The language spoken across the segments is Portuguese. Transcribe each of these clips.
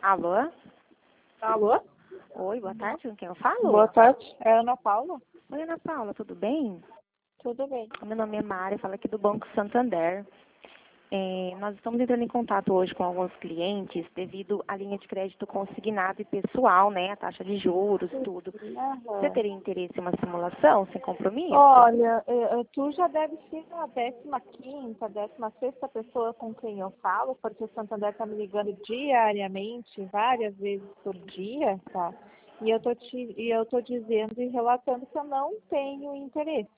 Alô? Alô? Oi, boa tarde, com quem eu falo? Boa tarde, é a Ana Paula? Oi, Ana Paula, tudo bem? Tudo bem. Meu nome é Mari, falo aqui do Banco Santander. Nós estamos entrando em contato hoje com alguns clientes devido à linha de crédito consignado e pessoal, né? A taxa de juros, tudo. Você teria interesse em uma simulação sem compromisso? Olha, tu já deve ser a 15ª, 16ª pessoa com quem eu falo, porque o Santander está me ligando diariamente, várias vezes por dia, tá? E eu tô dizendo e relatando que eu não tenho interesse,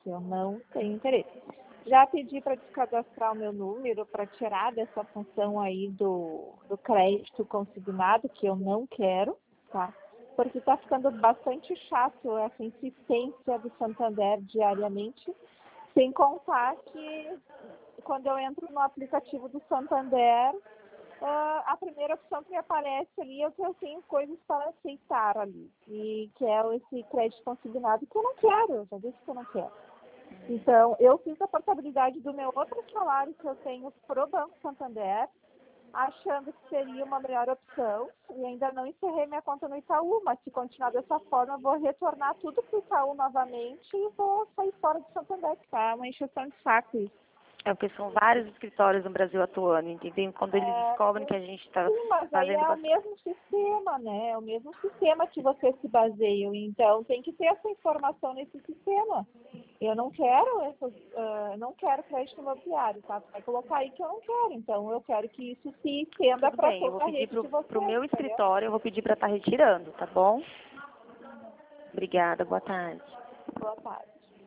Já pedi para descadastrar o meu número, para tirar dessa função aí do crédito consignado, que eu não quero, tá? Porque está ficando bastante chato essa insistência do Santander diariamente, sem contar que quando eu entro no aplicativo do Santander, a primeira opção que me aparece ali é que eu tenho coisas para aceitar ali, e que é esse crédito consignado que eu não quero, eu já disse que eu não quero. Então, eu fiz a portabilidade do meu outro salário que eu tenho pro Banco Santander, achando que seria uma melhor opção, e ainda não encerrei minha conta no Itaú, mas se continuar dessa forma, eu vou retornar tudo pro Itaú novamente e vou sair fora do Santander, que tá uma encheção de saco isso. É porque são vários escritórios no Brasil atuando, entendeu? Quando eles descobrem que a gente está Sim, mas aí fazendo é o mesmo sistema, né? É o mesmo sistema que vocês se baseiam. Então, tem que ter essa informação nesse sistema. Eu não quero não quero crédito imobiliário, tá? Vai colocar aí que eu não quero. Então, eu quero que isso se estenda para eu vou toda a pedir rede de vocês, pro meu entendeu? escritório, eu vou pedir para estar retirando, tá bom? Obrigada, boa tarde. Boa tarde.